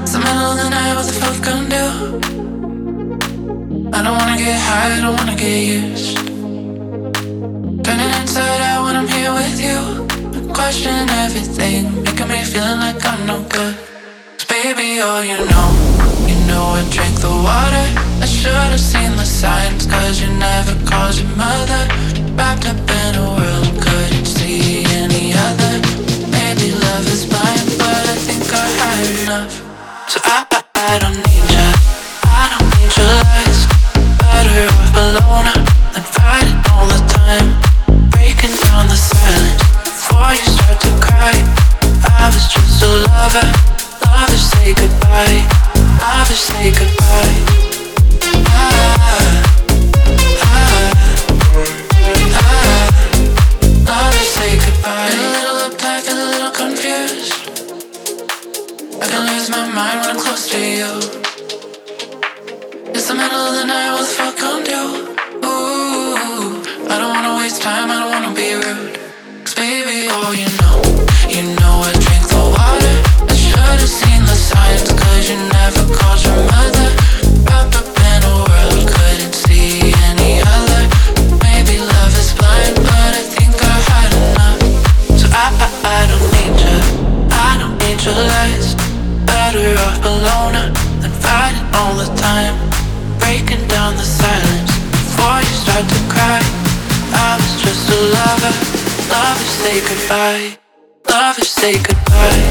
the middle of the night, what the fuck gonna do? I don't wanna get high, I don't wanna get used. Turning inside out when I'm here with you. I question everything, making me feeling like I'm no good. 'Cause baby, oh you know I drank the water. I should've seen the signs, 'cause you never called your mother. Wrapped up in a world, couldn't see any other. Maybe love is blind, but I think I had enough. So I don't need ya, I don't need your lies. Better off alone than fighting all the time. Breaking down the silence before you start to cry. I was just a lover, lovers say goodbye. Lovers say goodbye. Lovers say goodbye. Get a little uptight, feel a little confused. I can lose my mind when I'm close to you. It's the middle of the night, what the fuck gon' do? Ooh, I don't wanna waste time, I don't wanna be rude. 'Cause baby, oh you know I drank the water. I should've seen the signs, 'cause you never called your mother. Wrapped up in a world, couldn't see any other. Maybe love is blind, but I think I had enough. So I don't need you, I don't need your lies. Better off alone than fighting all the time. Breaking down the silence before you start to cry. I was just a lover, lovers say goodbye. Lovers say goodbye.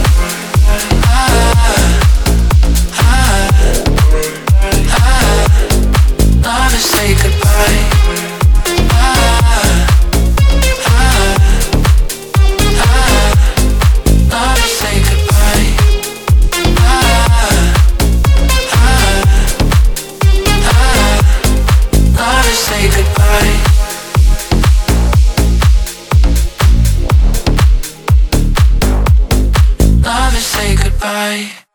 Lovers say goodbye. Lovers say goodbye. Lovers say goodbye. Lovers say goodbye.